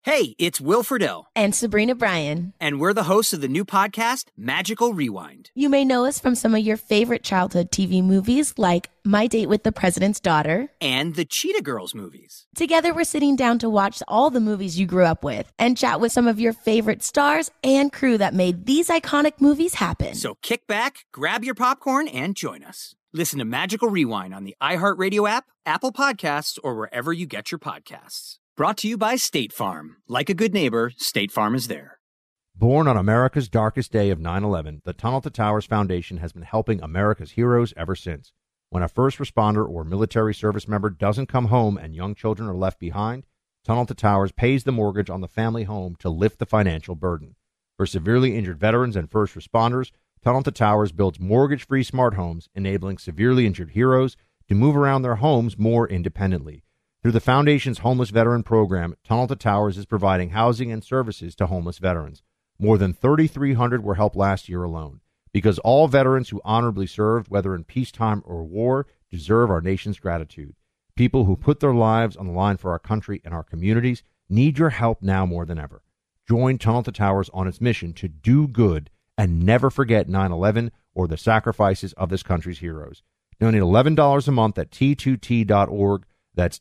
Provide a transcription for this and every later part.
Hey, it's Will Friedle. And Sabrina Bryan. And we're the hosts of the new podcast, Magical Rewind. You may know us from some of your favorite childhood TV movies like My Date with the President's Daughter and the Cheetah Girls movies. Together, we're sitting down to watch all the movies you grew up with and chat with some of your favorite stars and crew that made these iconic movies happen. So kick back, grab your popcorn, and join us. Listen to Magical Rewind on the iHeartRadio app, Apple Podcasts, or wherever you get your podcasts. Brought to you by State Farm. Like a good neighbor, State Farm is there. Born on America's darkest day of 9/11, the Tunnel to Towers Foundation has been helping America's heroes ever since. When a first responder or military service member doesn't come home and young children are left behind, Tunnel to Towers pays the mortgage on the family home to lift the financial burden. For severely injured veterans and first responders, Tunnel to Towers builds mortgage-free smart homes, enabling severely injured heroes to move around their homes more independently. Through the Foundation's Homeless Veteran Program, Tunnel to Towers is providing housing and services to homeless veterans. More than 3,300 were helped last year alone. Because all veterans who honorably served, whether in peacetime or war, deserve our nation's gratitude. People who put their lives on the line for our country and our communities need your help now more than ever. Join Tunnel to Towers on its mission to do good and never forget 9/11 or the sacrifices of this country's heroes. Donate $11 a month at T2T.org. That's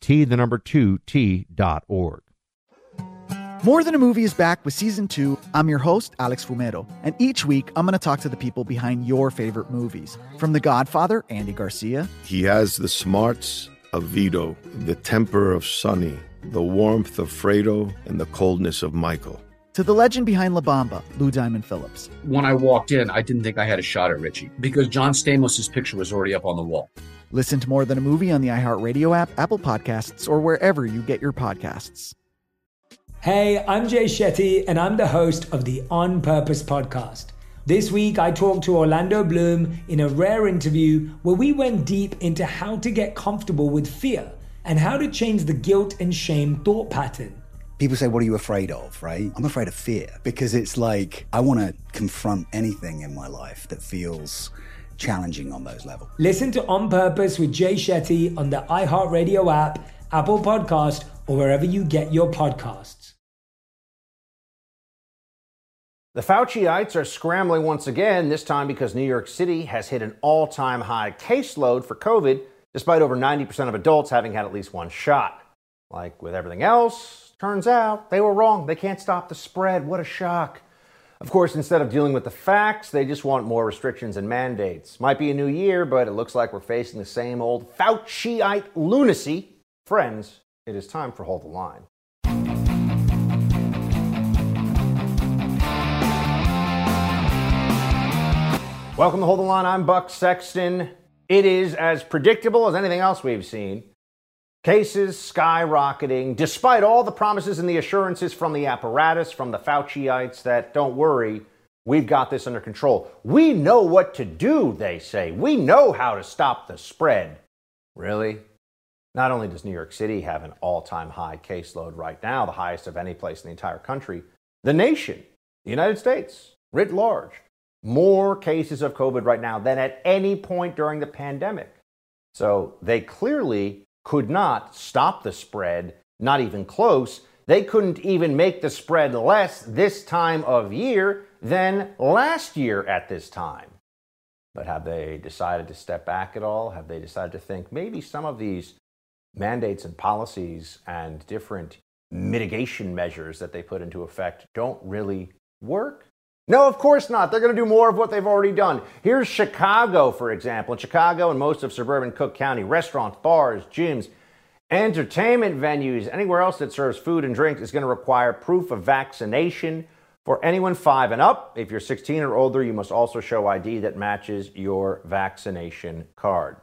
T2T.org. More Than a Movie is back with Season 2. I'm your host, Alex Fumero. And each week, I'm going to talk to the people behind your favorite movies. From The Godfather, Andy Garcia. He has the smarts of Vito, the temper of Sonny, the warmth of Fredo, and the coldness of Michael. To the legend behind La Bamba, Lou Diamond Phillips. When I walked in, I didn't think I had a shot at Richie because John Stamos' picture was already up on the wall. Listen to More Than a Movie on the iHeartRadio app, Apple Podcasts, or wherever you get your podcasts. Hey, I'm Jay Shetty, and I'm the host of the On Purpose podcast. This week, I talked to Orlando Bloom in a rare interview where we went deep into how to get comfortable with fear and how to change the guilt and shame thought pattern. People say, what are you afraid of, right? I'm afraid of fear because it's like I want to confront anything in my life that feels challenging on those levels. Listen to On Purpose with Jay Shetty on the iHeartRadio app, Apple Podcast, or wherever you get your podcasts. The Fauciites are scrambling once again, this time because New York City has hit an all-time high caseload for COVID, despite over 90% of adults having had at least one shot. Like with everything else, turns out they were wrong. They can't stop the spread. What a shock. Of course, instead of dealing with the facts, they just want more restrictions and mandates. Might be a new year, but it looks like we're facing the same old Fauciite lunacy. Friends, it is time for Hold the Line. Welcome to Hold the Line. I'm Buck Sexton. It is as predictable as anything else we've seen. Cases skyrocketing, despite all the promises and the assurances from the apparatus, from the Fauciites that, don't worry, we've got this under control. We know what to do, they say. We know how to stop the spread. Really? Not only does New York City have an all-time high caseload right now, the highest of any place in the entire country, the nation, the United States, writ large, more cases of COVID right now than at any point during the pandemic. So they clearly could not stop the spread, not even close. They couldn't even make the spread less this time of year than last year at this time. But have they decided to step back at all? Have they decided to think maybe some of these mandates and policies and different mitigation measures that they put into effect don't really work? No, of course not. They're going to do more of what they've already done. Here's Chicago, for example. In Chicago and most of suburban Cook County, restaurants, bars, gyms, entertainment venues, anywhere else that serves food and drinks is going to require proof of vaccination for anyone 5 and up. If you're 16 or older, you must also show ID that matches your vaccination card.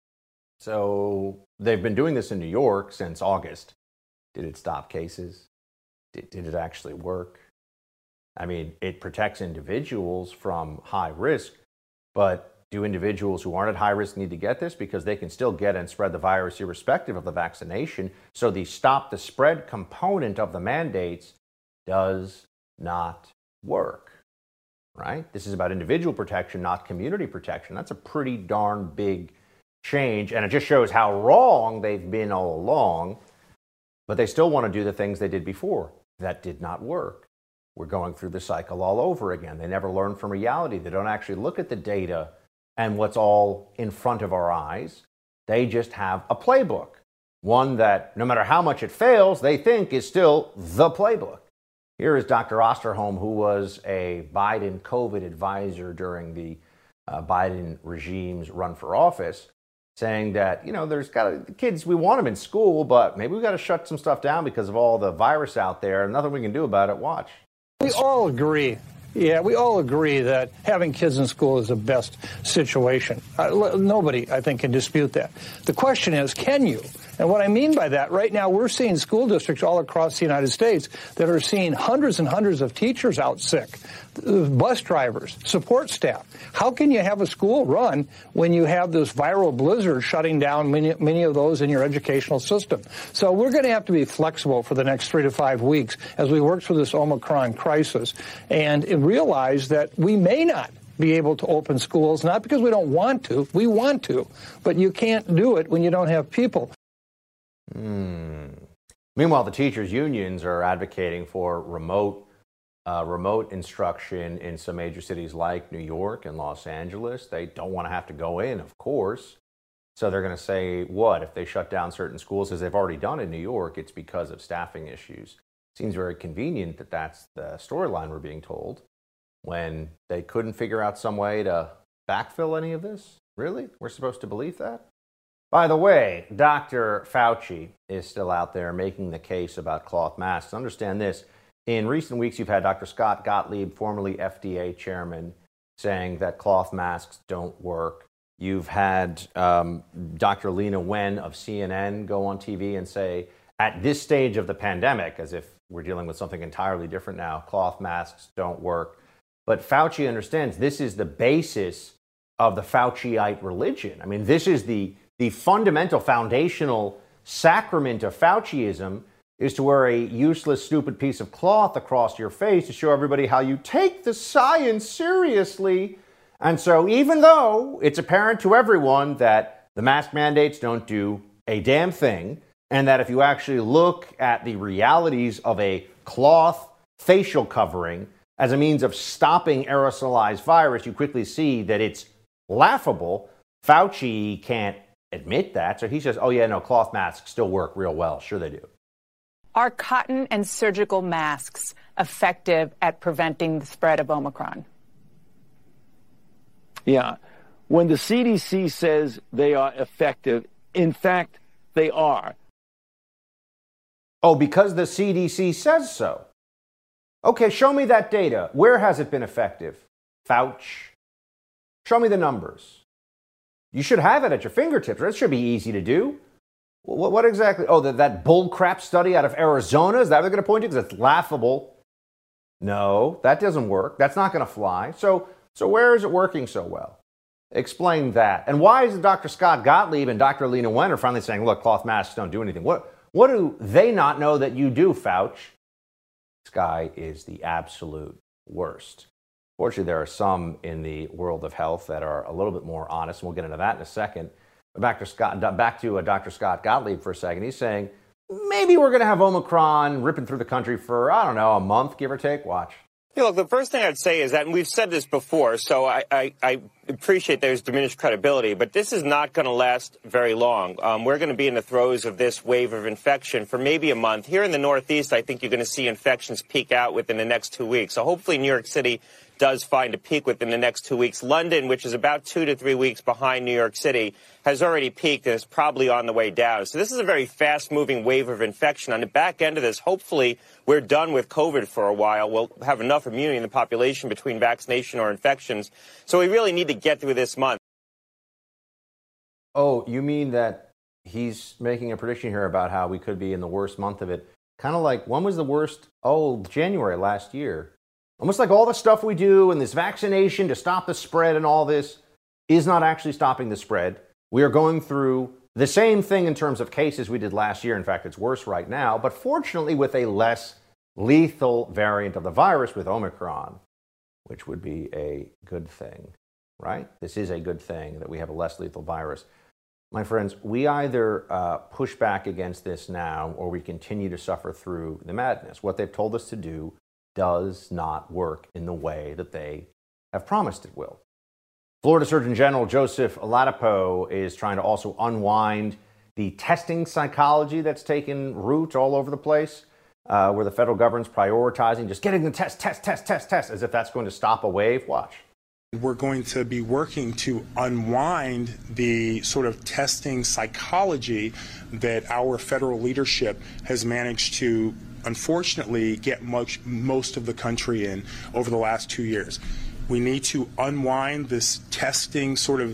So they've been doing this in New York since August. Did it stop cases? Did it actually work? I mean, it protects individuals from high risk, but do individuals who aren't at high risk need to get this? Because they can still get and spread the virus irrespective of the vaccination. So the stop the spread component of the mandates does not work, right? This is about individual protection, not community protection. That's a pretty darn big change, and it just shows how wrong they've been all along, but they still want to do the things they did before. that did not work. We're going through the cycle all over again. They never learn from reality. They don't actually look at the data and what's all in front of our eyes. They just have a playbook, one that no matter how much it fails, they think is still the playbook. Here is Dr. Osterholm, who was a Biden COVID advisor during the Biden regime's run for office, saying that, there's the kids, we want them in school, but maybe we got to shut some stuff down because of all the virus out there. Nothing we can do about it. Watch. We all agree. Yeah, we all agree that having kids in school is the best situation. Nobody, I think, can dispute that. The question is, can you? And what I mean by that, right now we're seeing school districts all across the United States that are seeing hundreds and hundreds of teachers out sick, bus drivers, support staff. How can you have a school run when you have this viral blizzard shutting down many of those in your educational system? So we're going to have to be flexible for the next 3 to 5 weeks as we work through this Omicron crisis and realize that we may not be able to open schools, not because we don't want to, we want to, but you can't do it when you don't have people. Meanwhile, the teachers' unions are advocating for remote instruction in some major cities like New York and Los Angeles. They don't want to have to go in, of course. So they're going to say, what, if they shut down certain schools, as they've already done in New York, it's because of staffing issues. Seems very convenient that that's the storyline we're being told when they couldn't figure out some way to backfill any of this. Really? We're supposed to believe that? By the way, Dr. Fauci is still out there making the case about cloth masks. Understand this. In recent weeks, you've had Dr. Scott Gottlieb, formerly FDA chairman, saying that cloth masks don't work. You've had Dr. Lena Wen of CNN go on TV and say, at this stage of the pandemic, as if we're dealing with something entirely different now, cloth masks don't work. But Fauci understands this is the basis of the Fauciite religion. I mean, this is the fundamental, foundational sacrament of Fauciism, is to wear a useless, stupid piece of cloth across your face to show everybody how you take the science seriously. And so even though it's apparent to everyone that the mask mandates don't do a damn thing, and that if you actually look at the realities of a cloth facial covering as a means of stopping aerosolized virus, you quickly see that it's laughable. Fauci can't admit that. So he says, oh, yeah, no, cloth masks still work real well. Sure they do. Are cotton and surgical masks effective at preventing the spread of Omicron? Yeah. When the CDC says they are effective, in fact, they are. Oh, because the CDC says so. Okay, show me that data. Where has it been effective? Fauci. Show me the numbers. You should have it at your fingertips. That should be easy to do. What exactly? Oh, that bullcrap study out of Arizona? Is that what they're going to point to? Because it's laughable. No, that doesn't work. That's not going to fly. So where is it working so well? Explain that. And why is Dr. Scott Gottlieb and Dr. Lena Wen are finally saying, look, cloth masks don't do anything? What do they not know that you do, Fauci? This guy is the absolute worst. Fortunately, there are some in the world of health that are a little bit more honest, and we'll get into that in a second. But back to Dr. Scott Gottlieb for a second. He's saying, maybe we're going to have Omicron ripping through the country for, I don't know, a month, give or take. Watch. Yeah, look, the first thing I'd say is that, and we've said this before, so I appreciate there's diminished credibility, but this is not going to last very long. We're going to be in the throes of this wave of infection for maybe a month. Here in the Northeast, I think you're going to see infections peak out within the next 2 weeks. So hopefully New York City does find a peak within the next 2 weeks. London, which is about 2 to 3 weeks behind New York City, has already peaked and is probably on the way down. So this is a very fast-moving wave of infection. On the back end of this, hopefully we're done with COVID for a while. We'll have enough immunity in the population between vaccination or infections. So we really need to get through this month. Oh, you mean that he's making a prediction here about how we could be in the worst month of it? Kind of like, when was the worst? Oh, January last year. Almost like all the stuff we do and this vaccination to stop the spread and all this is not actually stopping the spread. We are going through the same thing in terms of cases we did last year. In fact, it's worse right now, but fortunately with a less lethal variant of the virus with Omicron, which would be a good thing, right? This is a good thing that we have a less lethal virus. My friends, we either push back against this now or we continue to suffer through the madness. What they've told us to do does not work in the way that they have promised it will. Florida Surgeon General Joseph Oladapo is trying to also unwind the testing psychology that's taken root all over the place, where the federal government's prioritizing just getting the test, as if that's going to stop a wave. Watch. We're going to be working to unwind the sort of testing psychology that our federal leadership has managed to, unfortunately, get most of the country in over the last 2 years. We need to unwind this testing sort of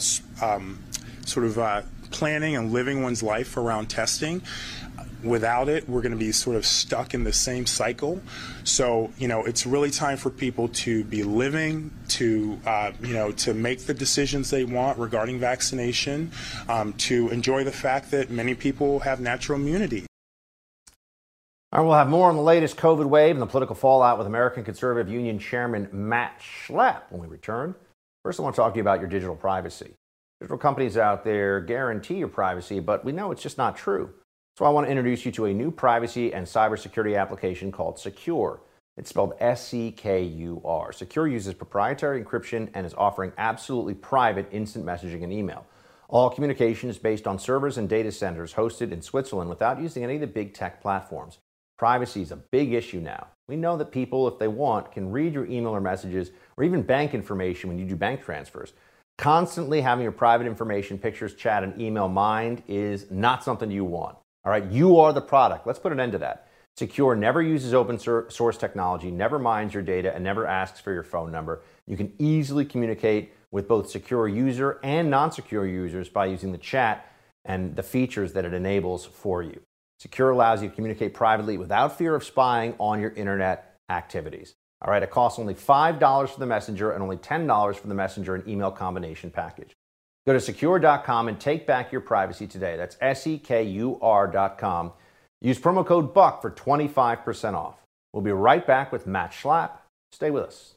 planning and living one's life around testing. Without it, we're going to be sort of stuck in the same cycle. So, it's really time for people to be living, to make the decisions they want regarding vaccination, to enjoy the fact that many people have natural immunity. All right, we'll have more on the latest COVID wave and the political fallout with American Conservative Union Chairman Matt Schlapp when we return. First, I want to talk to you about your digital privacy. Digital companies out there guarantee your privacy, but we know it's just not true. So I want to introduce you to a new privacy and cybersecurity application called Secure. It's spelled S-C-K-U-R. Secure uses proprietary encryption and is offering absolutely private instant messaging and email. All communication is based on servers and data centers hosted in Switzerland without using any of the big tech platforms. Privacy is a big issue now. We know that people, if they want, can read your email or messages or even bank information when you do bank transfers. Constantly having your private information, pictures, chat, and email mined is not something you want. All right, you are the product. Let's put an end to that. Secure never uses open source technology, never mines your data, and never asks for your phone number. You can easily communicate with both secure user and non-secure users by using the chat and the features that it enables for you. Secure allows you to communicate privately without fear of spying on your internet activities. All right, it costs only $5 for the Messenger and only $10 for the Messenger and email combination package. Go to secure.com and take back your privacy today. That's SEKUR.com. Use promo code BUCK for 25% off. We'll be right back with Matt Schlapp. Stay with us.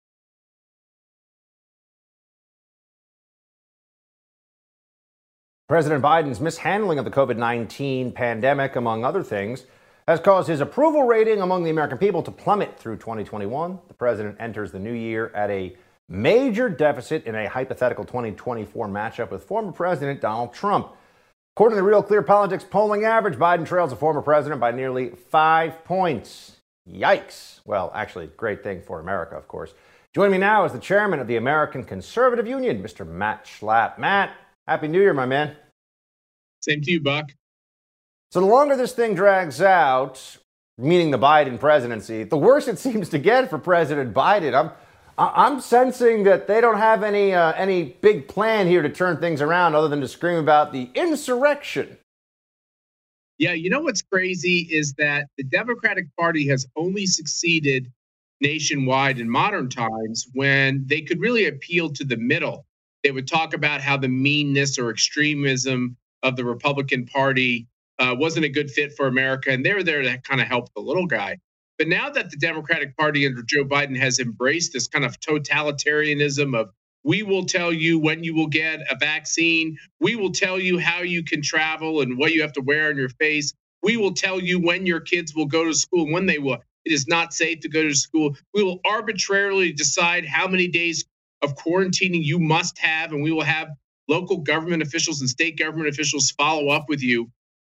President Biden's mishandling of the COVID-19 pandemic, among other things, has caused his approval rating among the American people to plummet through 2021. The president enters the new year at a major deficit in a hypothetical 2024 matchup with former President Donald Trump. According to the Real Clear Politics polling average, Biden trails the former president by nearly 5 points. Yikes. Well, actually, great thing for America, of course. Joining me now is the chairman of the American Conservative Union, Mr. Matt Schlapp. Matt, Happy New Year, my man. Same to you, Buck. So the longer this thing drags out, meaning the Biden presidency, the worse it seems to get for President Biden. I'm sensing that they don't have any big plan here to turn things around other than to scream about the insurrection. Yeah, you know what's crazy is that the Democratic Party has only succeeded nationwide in modern times when they could really appeal to the middle. They would talk about how the meanness or extremism of the Republican Party wasn't a good fit for America, and they were there to kind of help the little guy. But now that the Democratic Party under Joe Biden has embraced this kind of totalitarianism of, we will tell you when you will get a vaccine, we will tell you how you can travel and what you have to wear on your face, we will tell you when your kids will go to school and when they will. It is not safe to go to school. We will arbitrarily decide how many days of quarantining you must have, and we will have local government officials and state government officials follow up with you.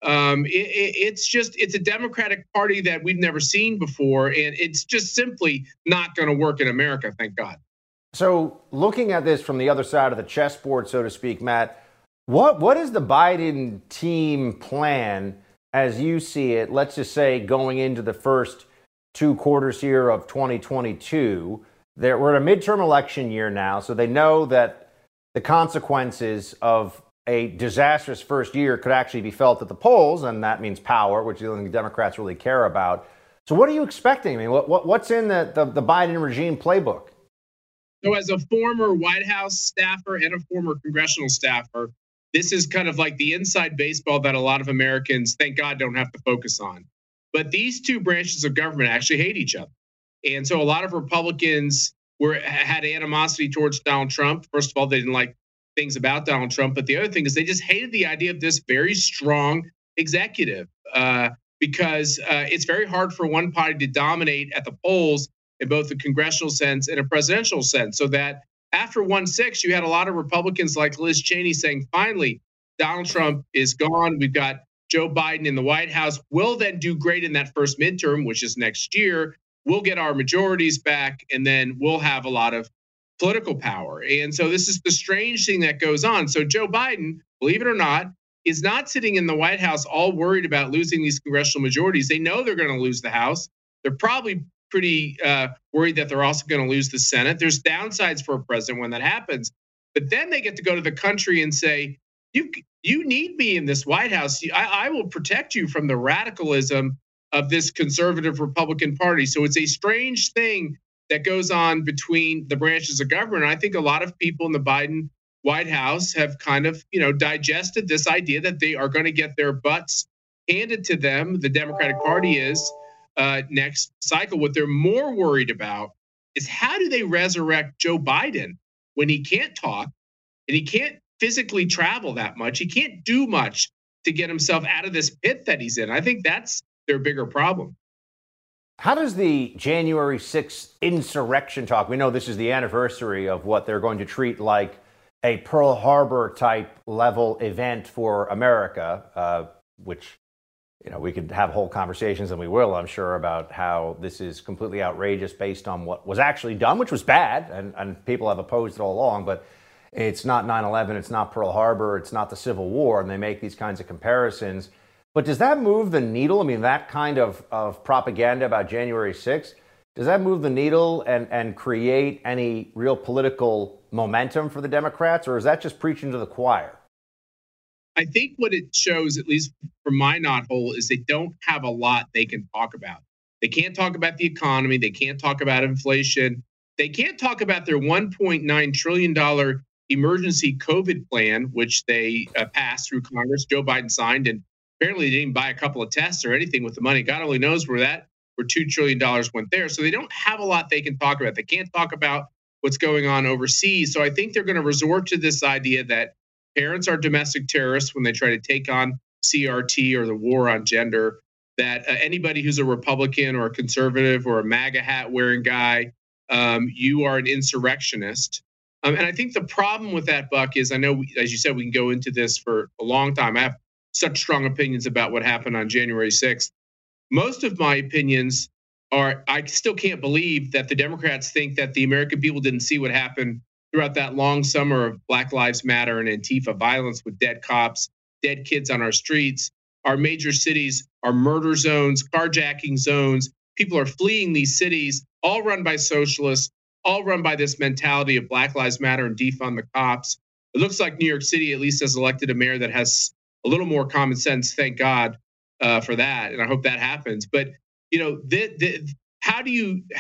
It's a Democratic Party that we've never seen before, and it's just simply not going to work in America, thank God. So looking at this from the other side of the chessboard, so to speak, Matt, what is the Biden team plan as you see it, let's just say going into the first 2 quarters here of 2022? We're in a midterm election year now, so they know that the consequences of a disastrous first year could actually be felt at the polls, and that means power, which the Democrats really care about. So what are you expecting? I mean, what's in the Biden regime playbook? So as a former White House staffer and a former congressional staffer, this is kind of like the inside baseball that a lot of Americans, thank God, don't have to focus on. But these two branches of government actually hate each other. And so a lot of Republicans had animosity towards Donald Trump. First of all, they didn't like things about Donald Trump, but the other thing is they just hated the idea of this very strong executive because it's very hard for one party to dominate at the polls in both the congressional sense and a presidential sense. So that after 1-6, you had a lot of Republicans like Liz Cheney saying, finally, Donald Trump is gone. We've got Joe Biden in the White House. We'll then do great in that first midterm, which is next year. We'll get our majorities back, and then we'll have a lot of political power. And so this is the strange thing that goes on. So Joe Biden, believe it or not, is not sitting in the White House all worried about losing these congressional majorities. They know they're going to lose the House. They're probably pretty worried that they're also going to lose the Senate. There's downsides for a president when that happens. But then they get to go to the country and say, you need me in this White House. I will protect you from the radicalism of this conservative Republican Party. So it's a strange thing that goes on between the branches of government. I think a lot of people in the Biden White House have kind of, digested this idea that they are going to get their butts handed to them. The Democratic Party is next cycle. What they're more worried about is how do they resurrect Joe Biden when he can't talk and he can't physically travel that much. He can't do much to get himself out of this pit that he's in. I think that's their bigger problem. How does the January 6th insurrection talk? We know this is the anniversary of what they're going to treat like a Pearl Harbor type level event for America, which, we could have whole conversations, and we will, I'm sure, about how this is completely outrageous based on what was actually done, which was bad, and people have opposed it all along, but it's not 9/11, it's not Pearl Harbor, it's not the Civil War, and they make these kinds of comparisons. But does that move the needle? I mean, that kind of propaganda about January 6th, does that move the needle and create any real political momentum for the Democrats, or is that just preaching to the choir? I think what it shows, at least from my knothole, is they don't have a lot they can talk about. They can't talk about the economy. They can't talk about inflation. They can't talk about their $1.9 trillion emergency COVID plan, which they passed through Congress. Joe Biden signed, and apparently they didn't buy a couple of tests or anything with the money. God only knows where $2 trillion went there. So they don't have a lot they can talk about. They can't talk about what's going on overseas. So I think they're going to resort to this idea that parents are domestic terrorists when they try to take on CRT or the war on gender, that anybody who's a Republican or a conservative or a MAGA hat wearing guy, you are an insurrectionist. And I think the problem with that, Buck, is I know, as you said, we can go into this for a long time. I have such strong opinions about what happened on January 6th. Most of my opinions are, I still can't believe that the Democrats think that the American people didn't see what happened throughout that long summer of Black Lives Matter and Antifa violence with dead cops, dead kids on our streets. Our major cities are murder zones, carjacking zones. People are fleeing these cities, all run by socialists, all run by this mentality of Black Lives Matter and defund the cops. It looks like New York City at least has elected a mayor that has a little more common sense. Thank God for that, and I hope that happens. But how do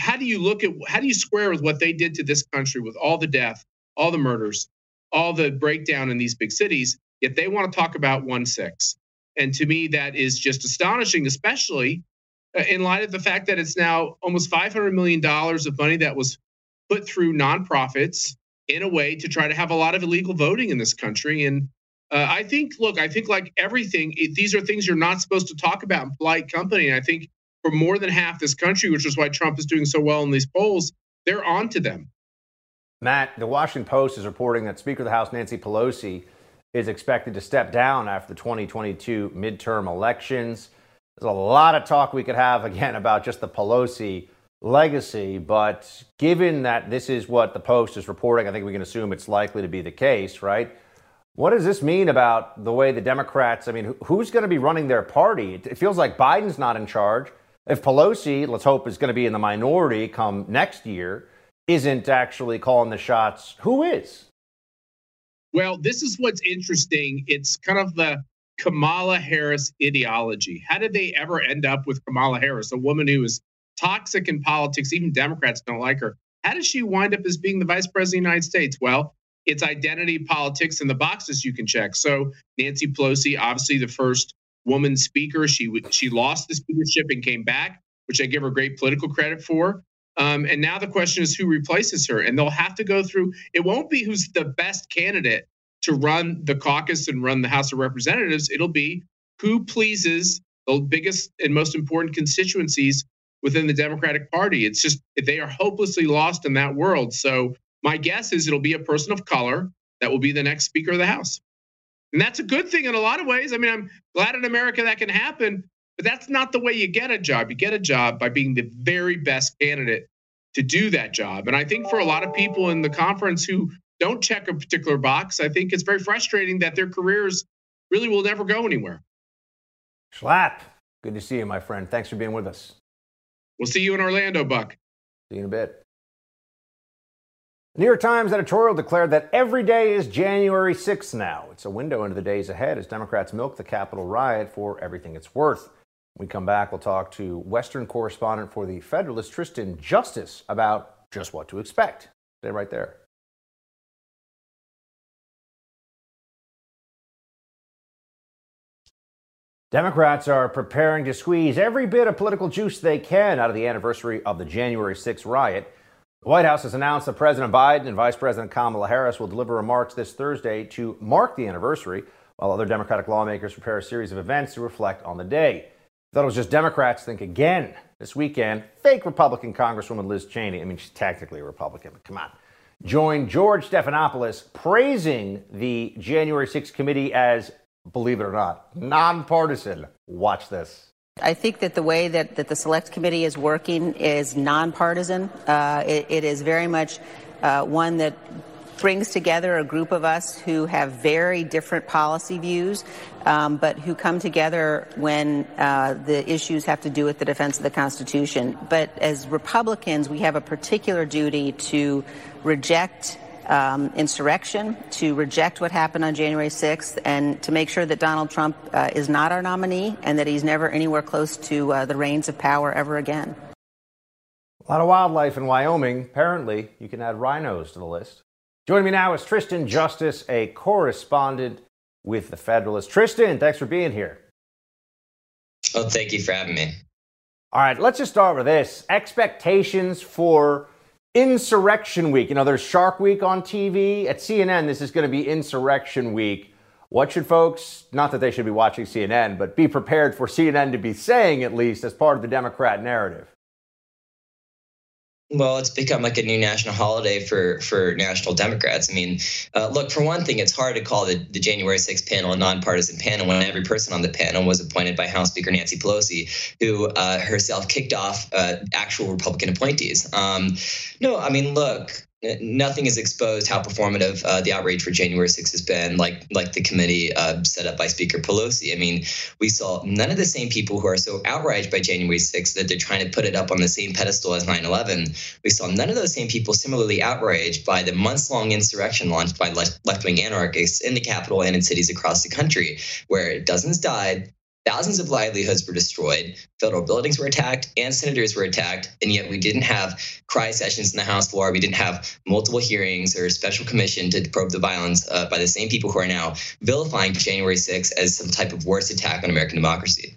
you square with what they did to this country with all the death, all the murders, all the breakdown in these big cities? Yet they want to talk about 1/6, and to me that is just astonishing, especially in light of the fact that it's now almost $500 million of money that was put through nonprofits in a way to try to have a lot of illegal voting in this country. And I think like everything, these are things you're not supposed to talk about in polite company. And I think for more than half this country, which is why Trump is doing so well in these polls, they're on to them. Matt, the Washington Post is reporting that Speaker of the House Nancy Pelosi is expected to step down after the 2022 midterm elections. There's a lot of talk we could have, again, about just the Pelosi legacy, but given that this is what the Post is reporting, I think we can assume it's likely to be the case, right? What does this mean about the way the Democrats, I mean, who's going to be running their party? It feels like Biden's not in charge. If Pelosi, let's hope, is going to be in the minority come next year, isn't actually calling the shots, who is? Well, this is what's interesting. It's kind of the Kamala Harris ideology. How did they ever end up with Kamala Harris, a woman who is toxic in politics? Even Democrats don't like her. How did she wind up as being the vice president of the United States? Well, it's identity politics and the boxes you can check. So Nancy Pelosi, obviously the first woman speaker, she lost the speakership and came back, which I give her great political credit for. And now the question is who replaces her, and they'll have to go through. It won't be who's the best candidate to run the caucus and run the House of Representatives. It'll be who pleases the biggest and most important constituencies within the Democratic Party. It's just they are hopelessly lost in that world. So my guess is it'll be a person of color that will be the next Speaker of the House. And that's a good thing in a lot of ways. I mean, I'm glad in America that can happen, but that's not the way you get a job. You get a job by being the very best candidate to do that job. And I think for a lot of people in the conference who don't check a particular box, I think it's very frustrating that their careers really will never go anywhere. Schlapp, good to see you, my friend. Thanks for being with us. We'll see you in Orlando, Buck. See you in a bit. The New York Times editorial declared that every day is January 6th now. It's a window into the days ahead as Democrats milk the Capitol riot for everything it's worth. When we come back, we'll talk to Western correspondent for The Federalist, Tristan Justice, about just what to expect. Stay right there. Democrats are preparing to squeeze every bit of political juice they can out of the anniversary of the January 6th riot. The White House has announced that President Biden and Vice President Kamala Harris will deliver remarks this Thursday to mark the anniversary, while other Democratic lawmakers prepare a series of events to reflect on the day. I thought it was just Democrats think again this weekend. Fake Republican Congresswoman Liz Cheney, I mean, she's technically a Republican, but come on, joined George Stephanopoulos praising the January 6th committee as, believe it or not, nonpartisan. Watch this. I think that the way that the Select Committee is working is nonpartisan. It is very much one that brings together a group of us who have very different policy views, but who come together when the issues have to do with the defense of the Constitution. But as Republicans, we have a particular duty to reject insurrection, to reject what happened on January 6th, and to make sure that Donald Trump is not our nominee and that he's never anywhere close to the reins of power ever again. A lot of wildlife in Wyoming. Apparently, you can add rhinos to the list. Joining me now is Tristan Justice, a correspondent with The Federalist. Tristan, thanks for being here. Oh, thank you for having me. All right, let's just start with this. Expectations for Insurrection Week. You know, there's Shark Week on TV. At CNN, this is going to be Insurrection Week. What should folks, not that they should be watching CNN, but be prepared for CNN to be saying, at least, as part of the Democrat narrative? Well, it's become like a new national holiday for national Democrats. I mean, look, for one thing, it's hard to call the January 6th panel a nonpartisan panel when every person on the panel was appointed by House Speaker Nancy Pelosi, who herself kicked off actual Republican appointees. No, I mean, look, nothing has exposed how performative the outrage for January 6th has been, like the committee set up by Speaker Pelosi. I mean, we saw none of the same people who are so outraged by January 6th that they're trying to put it up on the same pedestal as 9/11. We saw none of those same people similarly outraged by the months-long insurrection launched by left-wing anarchists in the Capitol and in cities across the country, where dozens died, thousands of livelihoods were destroyed, federal buildings were attacked, and senators were attacked, and yet we didn't have cry sessions in the House floor. We didn't have multiple hearings or a special commission to probe the violence by the same people who are now vilifying January 6th as some type of worst attack on American democracy.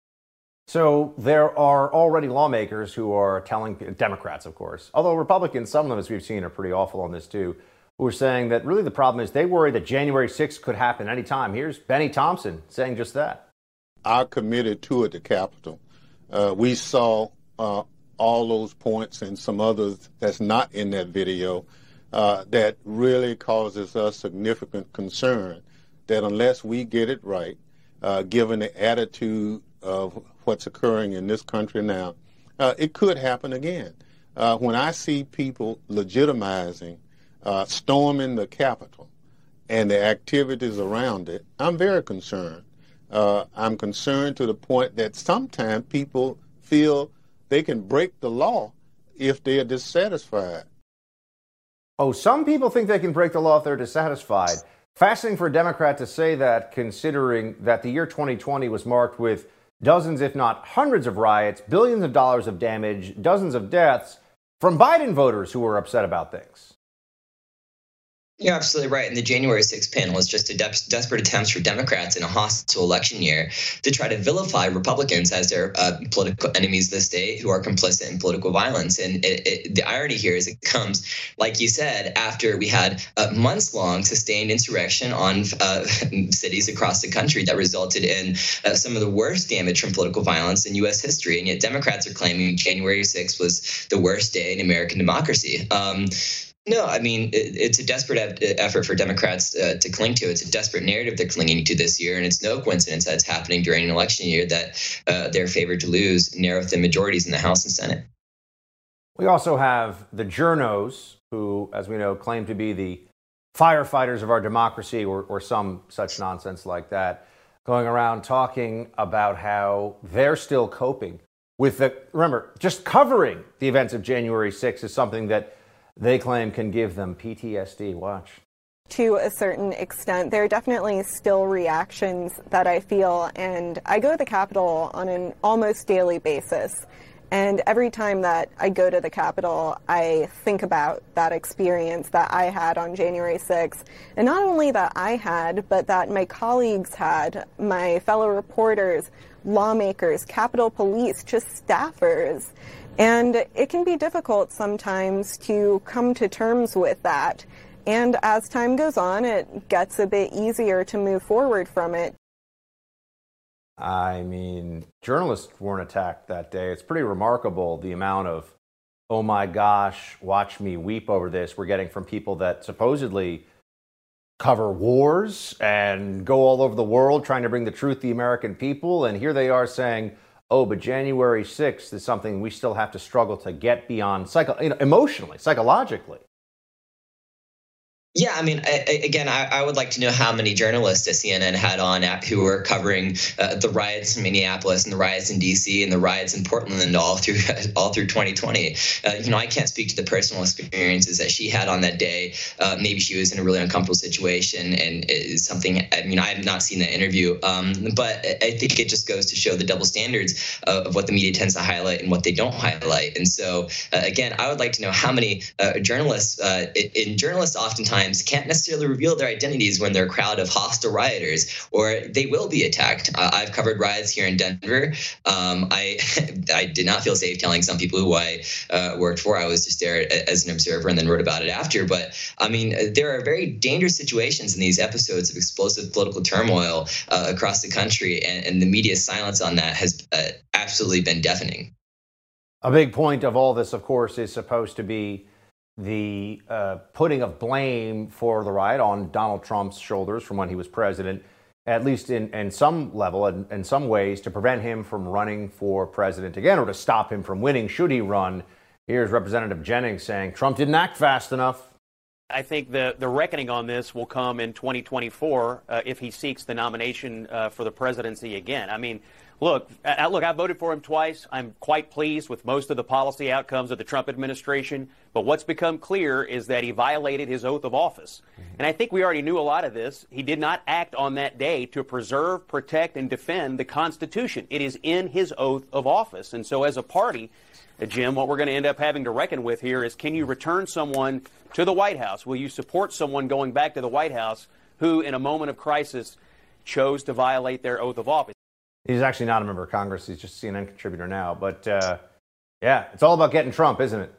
So there are already lawmakers who are telling, Democrats, of course, although Republicans, some of them, as we've seen, are pretty awful on this too, who are saying that really the problem is they worry that January 6th could happen anytime. Here's Benny Thompson saying just that. Our committee toured the Capitol. We saw all those points and some others that's not in that video that really causes us significant concern that unless we get it right, given the attitude of what's occurring in this country now, it could happen again. When I see people legitimizing, storming the Capitol and the activities around it, I'm very concerned. I'm concerned to the point that sometimes people feel they can break the law if they are dissatisfied. Oh, some people think they can break the law if they're dissatisfied. Fascinating for a Democrat to say that, considering that the year 2020 was marked with dozens, if not hundreds of riots, billions of dollars of damage, dozens of deaths from Biden voters who were upset about things. You're absolutely right. And the January 6th panel is just a desperate attempt for Democrats in a hostile election year to try to vilify Republicans as their political enemies of the state who are complicit in political violence. And the irony here is it comes, like you said, after we had months-long sustained insurrection on cities across the country that resulted in some of the worst damage from political violence in U.S. history. And yet Democrats are claiming January 6th was the worst day in American democracy. No, I mean, it's a desperate effort for Democrats to cling to. It's a desperate narrative they're clinging to this year. And it's no coincidence that it's happening during an election year that they're favored to lose narrow-thin majorities in the House and Senate. We also have the journos who, as we know, claim to be the firefighters of our democracy or some such nonsense like that, going around talking about how they're still coping with remember, just covering the events of January 6th is something that they claim can give them PTSD. Watch. To a certain extent, there are definitely still reactions that I feel, and I go to the Capitol on an almost daily basis. And every time that I go to the Capitol, I think about that experience that I had on January 6th. And not only that I had, but that my colleagues had, my fellow reporters, lawmakers, Capitol Police, just staffers. And it can be difficult sometimes to come to terms with that. And as time goes on, it gets a bit easier to move forward from it. I mean, journalists weren't attacked that day. It's pretty remarkable the amount of, oh my gosh, watch me weep over this, we're getting from people that supposedly cover wars and go all over the world trying to bring the truth to the American people. And here they are saying, oh, but January 6th is something we still have to struggle to get beyond emotionally, psychologically. Yeah, I mean, I would like to know how many journalists that CNN had on who were covering the riots in Minneapolis and the riots in D.C. and the riots in Portland all through 2020. I can't speak to the personal experiences that she had on that day. Maybe she was in a really uncomfortable situation, and it's something. I mean, I have not seen that interview, but I think it just goes to show the double standards of what the media tends to highlight and what they don't highlight. And so, I would like to know how many journalists. Journalists oftentimes can't necessarily reveal their identities when they're a crowd of hostile rioters, or they will be attacked. I've covered riots here in Denver. I did not feel safe telling some people who I worked for. I was just there as an observer and then wrote about it after. But I mean, there are very dangerous situations in these episodes of explosive political turmoil across the country, and the media's silence on that has absolutely been deafening. A big point of all this, of course, is supposed to be the putting of blame for the riot on Donald Trump's shoulders from when he was president, at least in some level and in some ways, to prevent him from running for president again or to stop him from winning should he run. Here's Representative Jennings saying Trump didn't act fast enough. I think the reckoning on this will come in 2024 if he seeks the nomination for the presidency again. I mean, Look, I voted for him twice. I'm quite pleased with most of the policy outcomes of the Trump administration. But what's become clear is that he violated his oath of office. And I think we already knew a lot of this. He did not act on that day to preserve, protect, and defend the Constitution. It is in his oath of office. And so as a party, Jim, what we're going to end up having to reckon with here is, can you return someone to the White House? Will you support someone going back to the White House who, in a moment of crisis, chose to violate their oath of office? He's actually not a member of Congress. He's just a CNN contributor now. But, yeah, it's all about getting Trump, isn't it?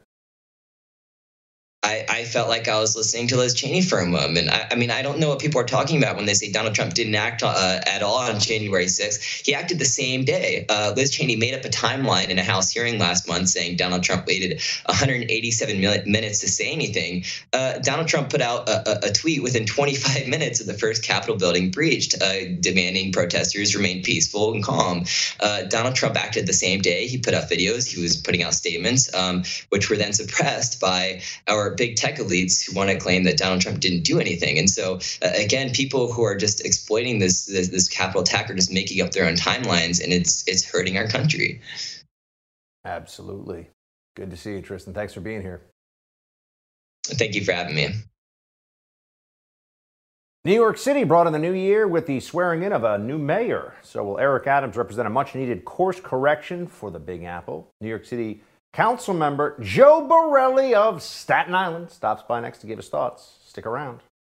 I felt like I was listening to Liz Cheney for a moment. I mean, I don't know what people are talking about when they say Donald Trump didn't act at all on January 6th. He acted the same day. Liz Cheney made up a timeline in a House hearing last month saying Donald Trump waited 187 minutes to say anything. Donald Trump put out a tweet within 25 minutes of the first Capitol building breached, demanding protesters remain peaceful and calm. Donald Trump acted the same day. He put out videos. He was putting out statements, which were then suppressed by our big tech elites who want to claim that Donald Trump didn't do anything. And so, again, people who are just exploiting this Capitol attack are just making up their own timelines, and it's hurting our country. Absolutely. Good to see you, Tristan. Thanks for being here. Thank you for having me. New York City brought in the new year with the swearing in of a new mayor. So will Eric Adams represent a much-needed course correction for the Big Apple? New York City Council member Joe Borelli of Staten Island stops by next to give his thoughts. Stick around.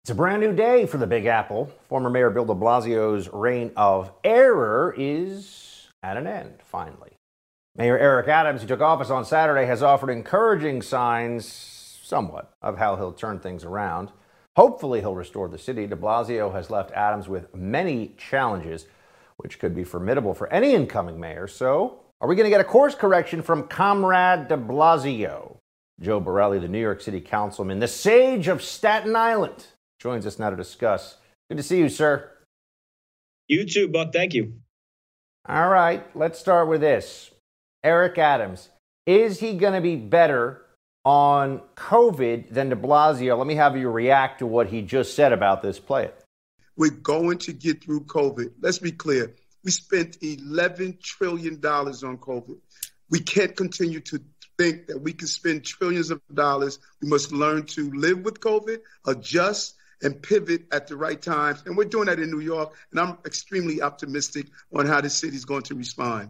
It's a brand new day for the Big Apple. Former Mayor Bill de Blasio's reign of error is at an end, finally. Mayor Eric Adams, who took office on Saturday, has offered encouraging signs, somewhat, of how he'll turn things around. Hopefully he'll restore the city. De Blasio has left Adams with many challenges, which could be formidable for any incoming mayor. So, are we going to get a course correction from Comrade de Blasio? Joe Borelli, the New York City councilman, the sage of Staten Island, joins us now to discuss. Good to see you, sir. You too, Buck. Thank you. All right, let's start with this. Eric Adams, is he going to be better on COVID than de Blasio? Let me have you react to what he just said about this. Play it. We're going to get through COVID. Let's be clear. We spent $11 trillion on COVID. We can't continue to think that we can spend trillions of dollars. We must learn to live with COVID, adjust, and pivot at the right times. And we're doing that in New York, and I'm extremely optimistic on how the city's going to respond.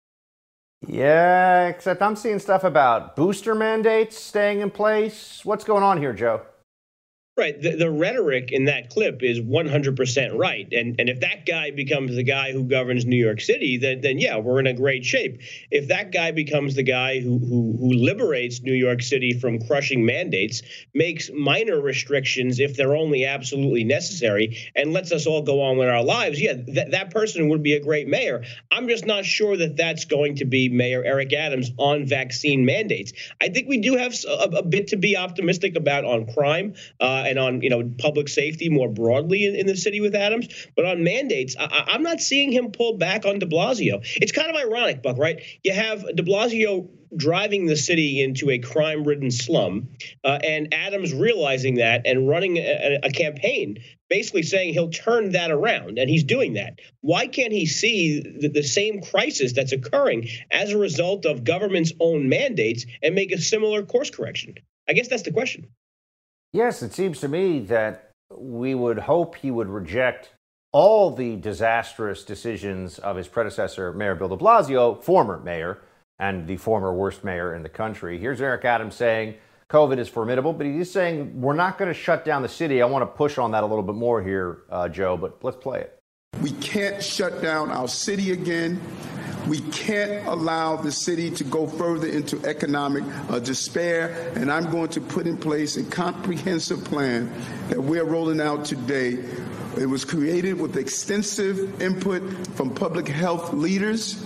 Yeah, except I'm seeing stuff about booster mandates staying in place. What's going on here, Joe? Right. The rhetoric in that clip is 100% right. And if that guy becomes the guy who governs New York City, then yeah, we're in a great shape. If that guy becomes the guy who liberates New York City from crushing mandates, makes minor restrictions if they're only absolutely necessary, and lets us all go on with our lives, yeah, that person would be a great mayor. I'm just not sure that that's going to be Mayor Eric Adams on vaccine mandates. I think we do have a bit to be optimistic about on crime, and on public safety more broadly in the city with Adams. But on mandates, I'm not seeing him pull back on de Blasio. It's kind of ironic, Buck, right? You have de Blasio driving the city into a crime-ridden slum, and Adams realizing that and running a campaign basically saying he'll turn that around, and he's doing that. Why can't he see the same crisis that's occurring as a result of government's own mandates and make a similar course correction? I guess that's the question. Yes, it seems to me that we would hope he would reject all the disastrous decisions of his predecessor, Mayor Bill de Blasio, former mayor, and the former worst mayor in the country. Here's Eric Adams saying COVID is formidable, but he's saying we're not going to shut down the city. I want to push on that a little bit more here, Joe, but let's play it. We can't shut down our city again. We can't allow the city to go further into economic despair. And I'm going to put in place a comprehensive plan that we're rolling out today. It was created with extensive input from public health leaders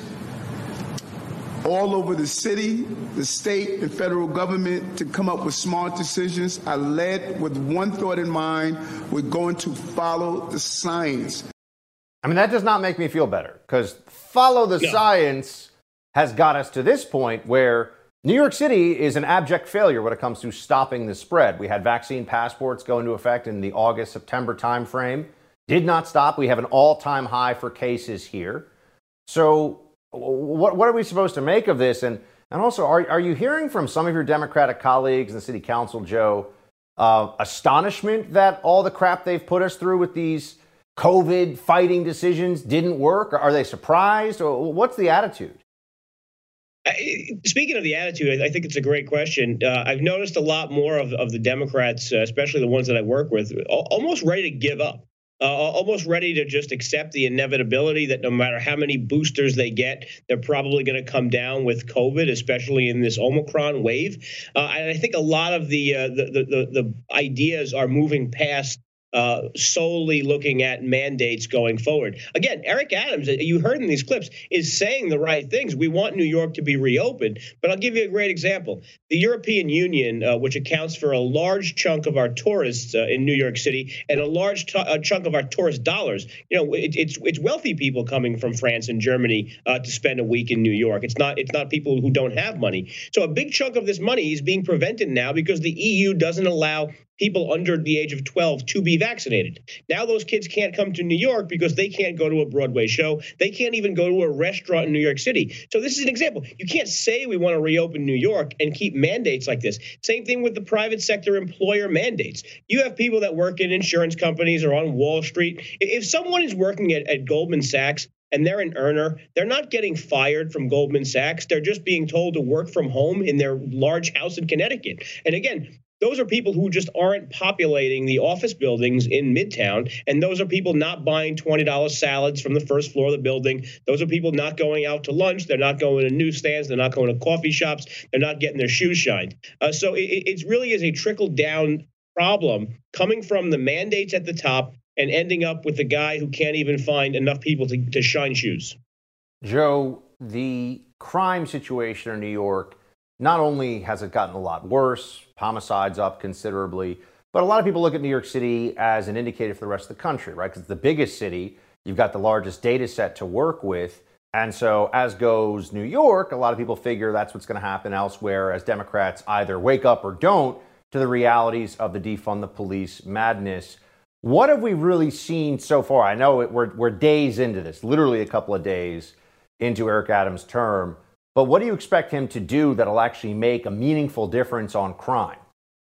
all over the city, the state, and federal government to come up with smart decisions. I led with one thought in mind: we're going to follow the science. I mean, that does not make me feel better, because follow the science has got us to this point where New York City is an abject failure when it comes to stopping the spread. We had vaccine passports go into effect in the August-September timeframe. Did not stop. We have an all-time high for cases here. So what are we supposed to make of this? And also, are you hearing from some of your Democratic colleagues in the city council, Joe, astonishment that all the crap they've put us through with these COVID fighting decisions didn't work? Are they surprised? Or what's the attitude? Speaking of the attitude, I think it's a great question. I've noticed a lot more of the Democrats, especially the ones that I work with, almost ready to give up. Almost ready to just accept the inevitability that no matter how many boosters they get, they're probably going to come down with COVID, especially in this Omicron wave. And I think a lot of the ideas are moving past solely looking at mandates going forward. Again, Eric Adams, you heard in these clips, is saying the right things. We want New York to be reopened. But I'll give you a great example. The European Union, which accounts for a large chunk of our tourists in New York City and a large chunk of our tourist dollars, it's wealthy people coming from France and Germany to spend a week in New York. It's not people who don't have money. So a big chunk of this money is being prevented now because the EU doesn't allow people under the age of 12 to be vaccinated. Now those kids can't come to New York because they can't go to a Broadway show. They can't even go to a restaurant in New York City. So this is an example. You can't say we want to reopen New York and keep mandates like this. Same thing with the private sector employer mandates. You have people that work in insurance companies or on Wall Street. If someone is working at Goldman Sachs and they're an earner, they're not getting fired from Goldman Sachs. They're just being told to work from home in their large house in Connecticut. And again, those are people who just aren't populating the office buildings in Midtown. And those are people not buying $20 salads from the first floor of the building. Those are people not going out to lunch. They're not going to newsstands. They're not going to coffee shops. They're not getting their shoes shined. So it really is a trickle-down problem coming from the mandates at the top and ending up with the guy who can't even find enough people to shine shoes. Joe, the crime situation in New York, not only has it gotten a lot worse, homicides up considerably, but a lot of people look at New York City as an indicator for the rest of the country, right? Because it's the biggest city, you've got the largest data set to work with. And so as goes New York, a lot of people figure that's what's going to happen elsewhere as Democrats either wake up or don't to the realities of the defund the police madness. What have we really seen so far? I know we're days into this, literally a couple of days into Eric Adams' term. But what do you expect him to do that'll actually make a meaningful difference on crime?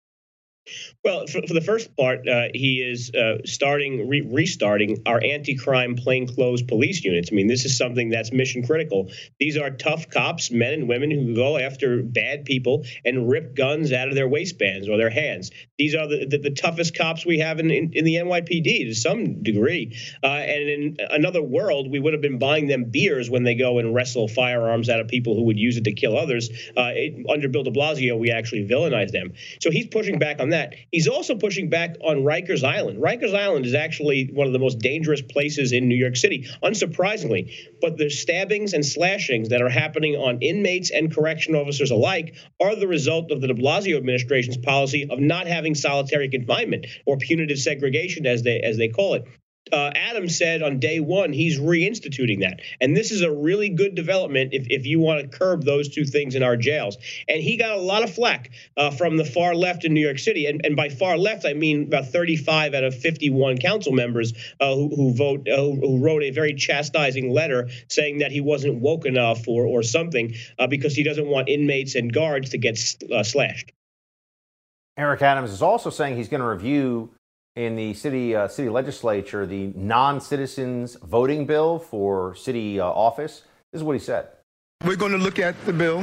Well, for the first part, he is restarting our anti-crime plainclothes police units. I mean, this is something that's mission critical. These are tough cops, men and women who go after bad people and rip guns out of their waistbands or their hands. These are the toughest cops we have in the NYPD to some degree. And in another world, we would have been buying them beers when they go and wrestle firearms out of people who would use it to kill others. Under Bill de Blasio, we actually villainized them. So he's pushing back on that. He's also pushing back on Rikers Island. Rikers Island is actually one of the most dangerous places in New York City, unsurprisingly. But the stabbings and slashings that are happening on inmates and correction officers alike are the result of the de Blasio administration's policy of not having solitary confinement, or punitive segregation, as they call it. Adams said on day one he's reinstituting that. And this is a really good development if you want to curb those two things in our jails. And he got a lot of flack from the far left in New York City. And by far left, I mean about 35 out of 51 council members who wrote a very chastising letter saying that he wasn't woke enough or something because he doesn't want inmates and guards to get slashed. Eric Adams is also saying he's going to review in the city legislature the non-citizens voting bill for city office. This is what he said. We're going to look at the bill.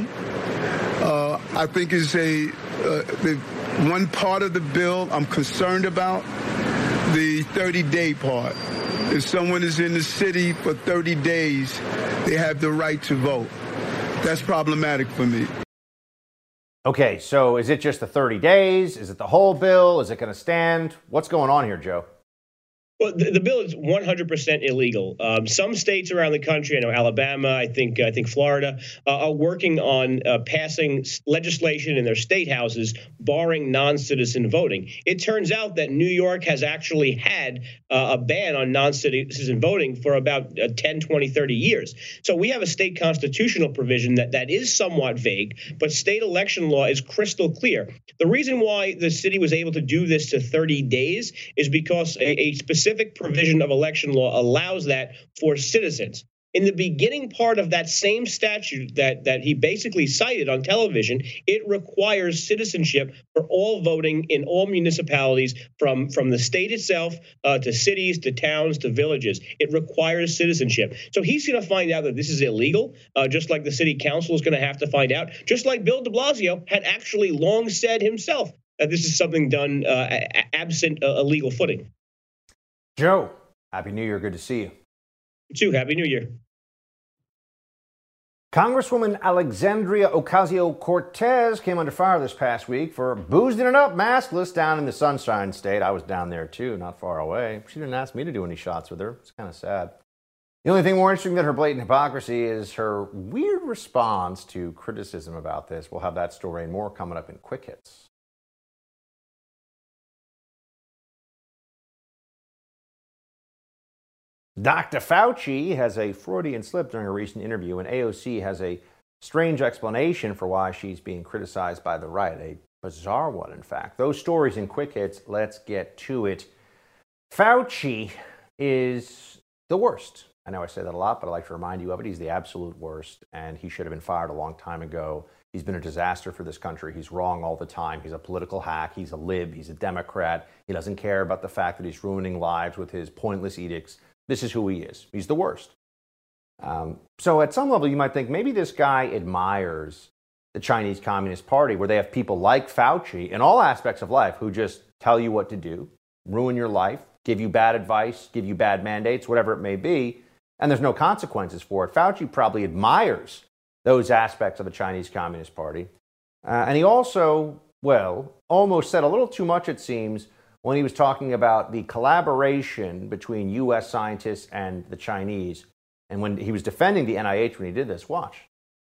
I think it's the one part of the bill I'm concerned about, the 30-day part. If someone is in the city for 30 days, they have the right to vote. That's problematic for me. Okay, so is it just the 30 days? Is it the whole bill? Is it going to stand? What's going on here, Joe? Well, the bill is 100% illegal. Some states around the country, I know Alabama, I think Florida, are working on passing legislation in their state houses barring non-citizen voting. It turns out that New York has actually had a ban on non-citizen voting for about 10, 20, 30 years. So we have a state constitutional provision that is somewhat vague, but state election law is crystal clear. The reason why the city was able to do this to 30 days is because a specific provision of election law allows that for citizens. In the beginning part of that same statute that he basically cited on television, it requires citizenship for all voting in all municipalities from the state itself to cities, to towns, to villages. It requires citizenship. So he's going to find out that this is illegal, just like the city council is going to have to find out, just like Bill de Blasio had actually long said himself that this is something done absent a legal footing. Joe, Happy New Year. Good to see you. You too. Happy New Year. Congresswoman Alexandria Ocasio-Cortez came under fire this past week for boozing it up maskless down in the Sunshine State. I was down there too, not far away. She didn't ask me to do any shots with her. It's kind of sad. The only thing more interesting than her blatant hypocrisy is her weird response to criticism about this. We'll have that story and more coming up in Quick Hits. Dr. Fauci has a Freudian slip during a recent interview, and AOC has a strange explanation for why she's being criticized by the right. A bizarre one, in fact. Those stories in Quick Hits. Let's get to it. Fauci is the worst. I know I say that a lot, but I like to remind you of it. He's the absolute worst, and he should have been fired a long time ago. He's been a disaster for this country. He's wrong all the time. He's a political hack. He's a lib. He's a Democrat. He doesn't care about the fact that he's ruining lives with his pointless edicts. This is who he is. He's the worst. So at some level, you might think maybe this guy admires the Chinese Communist Party, where they have people like Fauci in all aspects of life who just tell you what to do, ruin your life, give you bad advice, give you bad mandates, whatever it may be, and there's no consequences for it. Fauci probably admires those aspects of the Chinese Communist Party. And he also, well, almost said a little too much, it seems, when he was talking about the collaboration between U.S. scientists and the Chinese. And when he was defending the NIH when he did this, watch.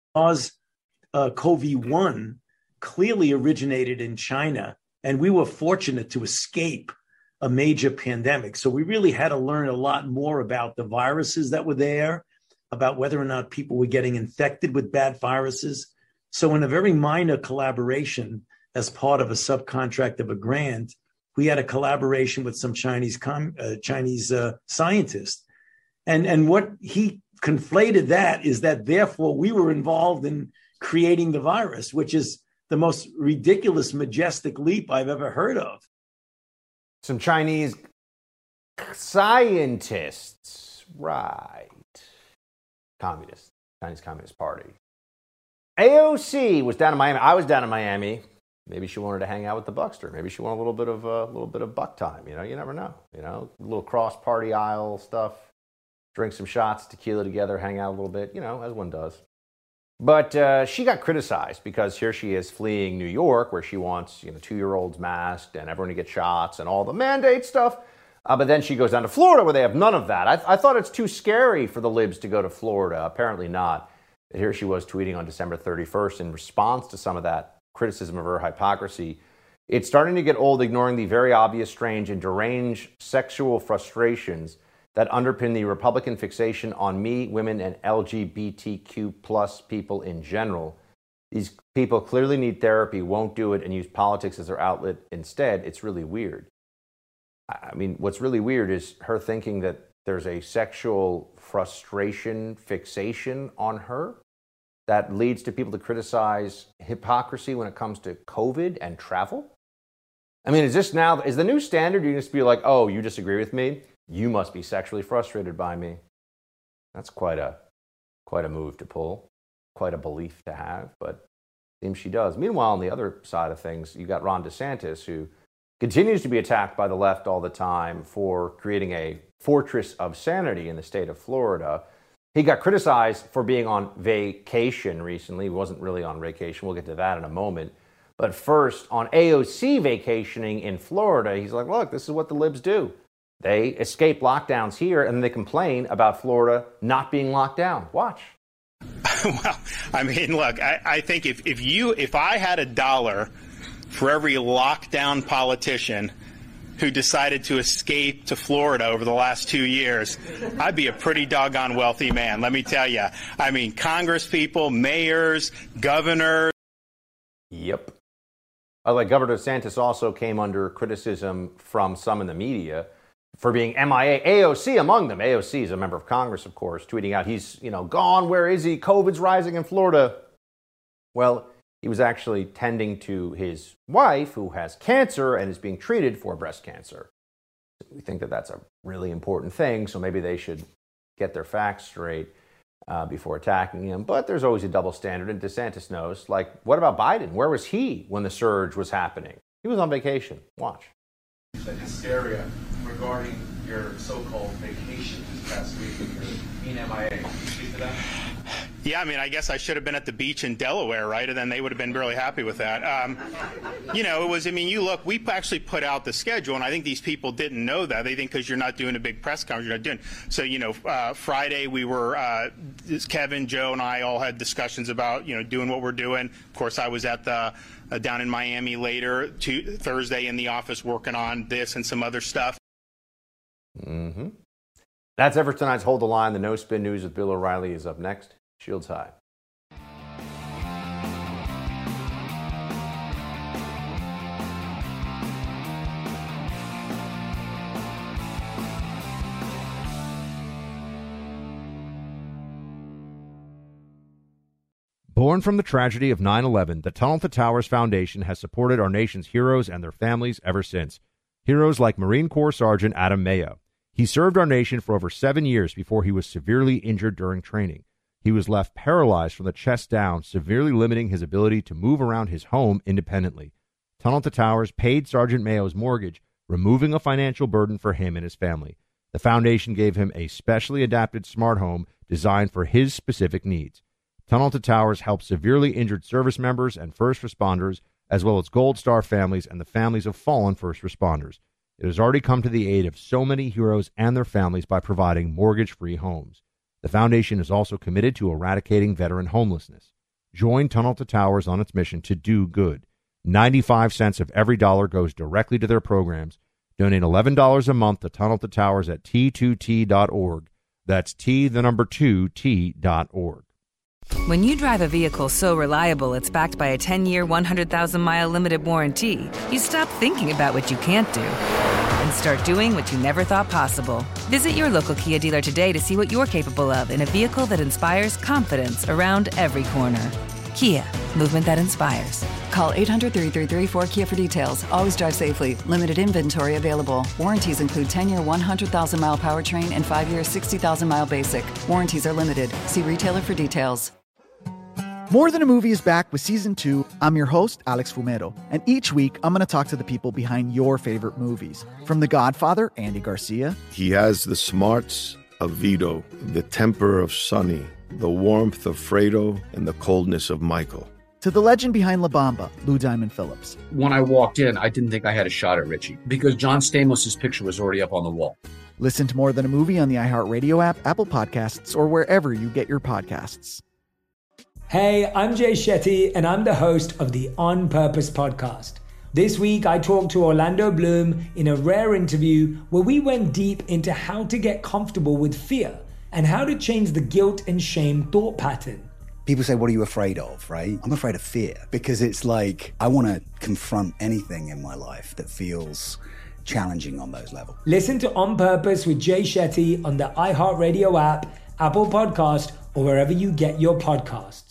SARS-CoV-1 clearly originated in China, and we were fortunate to escape a major pandemic. So we really had to learn a lot more about the viruses that were there, about whether or not people were getting infected with bad viruses. So in a very minor collaboration, as part of a subcontract of a grant, we had a collaboration with some Chinese scientists. And what he conflated that is that therefore we were involved in creating the virus, which is the most ridiculous, majestic leap I've ever heard of. Some Chinese scientists, right. Communists, Chinese Communist Party. AOC was down in Miami. I was down in Miami. Maybe she wanted to hang out with the Buckster. Maybe she wanted a little bit of buck time. You know, you never know. You know, a little cross party aisle stuff. Drink some shots, tequila together, hang out a little bit. You know, as one does. But she got criticized because here she is fleeing New York, where she wants 2-year-olds masked and everyone to get shots and all the mandate stuff. But then she goes down to Florida, where they have none of that. I thought it's too scary for the libs to go to Florida. Apparently not. Here she was tweeting on December 31st in response to some of that criticism of her hypocrisy. It's starting to get old ignoring the very obvious, strange, and deranged sexual frustrations that underpin the Republican fixation on me, women, and LGBTQ plus people in general. These people clearly need therapy, won't do it, and use politics as their outlet instead. It's really weird. I mean, what's really weird is her thinking that there's a sexual frustration fixation on her that leads to people to criticize hypocrisy when it comes to COVID and travel. I mean, is the new standard? You just be like, oh, you disagree with me? You must be sexually frustrated by me. That's quite a move to pull, quite a belief to have, but it seems she does. Meanwhile, on the other side of things, you got Ron DeSantis, who continues to be attacked by the left all the time for creating a fortress of sanity in the state of Florida. He got criticized for being on vacation recently. He wasn't really on vacation. We'll get to that in a moment. But first, on AOC vacationing in Florida, he's like, look, this is what the libs do. They escape lockdowns here, and they complain about Florida not being locked down. Watch. Well, I mean, look, I think if I had $1 for every lockdown politician who decided to escape to Florida over the last 2 years, I'd be a pretty doggone wealthy man, let me tell you. I mean, Congress people, mayors, governors. Yep. Like Governor DeSantis also came under criticism from some in the media for being MIA. AOC among them. AOC is a member of Congress, of course, tweeting out he's, gone. Where is he? COVID's rising in Florida. Well, he was actually tending to his wife, who has cancer and is being treated for breast cancer. We think that that's a really important thing, so maybe they should get their facts straight before attacking him. But there's always a double standard, and DeSantis knows. Like, what about Biden? Where was he when the surge was happening? He was on vacation. Watch. The hysteria regarding your so-called vacation this past week with your MIA. Can you speak to that? Yeah, I mean, I guess I should have been at the beach in Delaware, right? And then they would have been really happy with that. We actually put out the schedule, and I think these people didn't know that. They think because you're not doing a big press conference, you're not doing. So, Friday we were, Kevin, Joe, and I all had discussions about, doing what we're doing. Of course, I was at down in Miami later, Thursday in the office working on this and some other stuff. Mm-hmm. That's it for tonight's Hold the Line. The No Spin News with Bill O'Reilly is up next. Shields high. Born from the tragedy of 9/11, the Tunnel to Towers Foundation has supported our nation's heroes and their families ever since. Heroes like Marine Corps Sergeant Adam Mayo. He served our nation for over 7 years before he was severely injured during training. he was left paralyzed from the chest down, severely limiting his ability to move around his home independently. Tunnel to Towers paid Sergeant Mayo's mortgage, removing a financial burden for him and his family. The foundation gave him a specially adapted smart home designed for his specific needs. Tunnel to Towers helps severely injured service members and first responders, as well as Gold Star families and the families of fallen first responders. It has already come to the aid of so many heroes and their families by providing mortgage-free homes. The foundation is also committed to eradicating veteran homelessness. Join Tunnel to Towers on its mission to do good. 95 cents of every dollar goes directly to their programs. Donate $11 a month to Tunnel to Towers at T2T.org. That's T2T.org. When you drive a vehicle so reliable it's backed by a 10-year, 100,000-mile limited warranty, you stop thinking about what you can't do and start doing what you never thought possible. Visit your local Kia dealer today to see what you're capable of in a vehicle that inspires confidence around every corner. Kia, movement that inspires. Call 800-333-4KIA for details. Always drive safely. Limited inventory available. Warranties include 10-year, 100,000-mile powertrain and 5-year, 60,000-mile basic. Warranties are limited. See retailer for details. More Than a Movie is back with Season 2. I'm your host, Alex Fumero, and each week I'm going to talk to the people behind your favorite movies. From The Godfather, Andy Garcia. He has the smarts of Vito, the temper of Sonny, the warmth of Fredo, and the coldness of Michael. To the legend behind La Bamba, Lou Diamond Phillips. When I walked in, I didn't think I had a shot at Richie because John Stamos' picture was already up on the wall. Listen to More Than a Movie on the iHeartRadio app, Apple Podcasts, or wherever you get your podcasts. Hey, I'm Jay Shetty, and I'm the host of the On Purpose podcast. This week, I talked to Orlando Bloom in a rare interview where we went deep into how to get comfortable with fear and how to change the guilt and shame thought pattern. People say, what are you afraid of, right? I'm afraid of fear because it's like I want to confront anything in my life that feels challenging on those levels. Listen to On Purpose with Jay Shetty on the iHeartRadio app, Apple Podcast, or wherever you get your podcasts.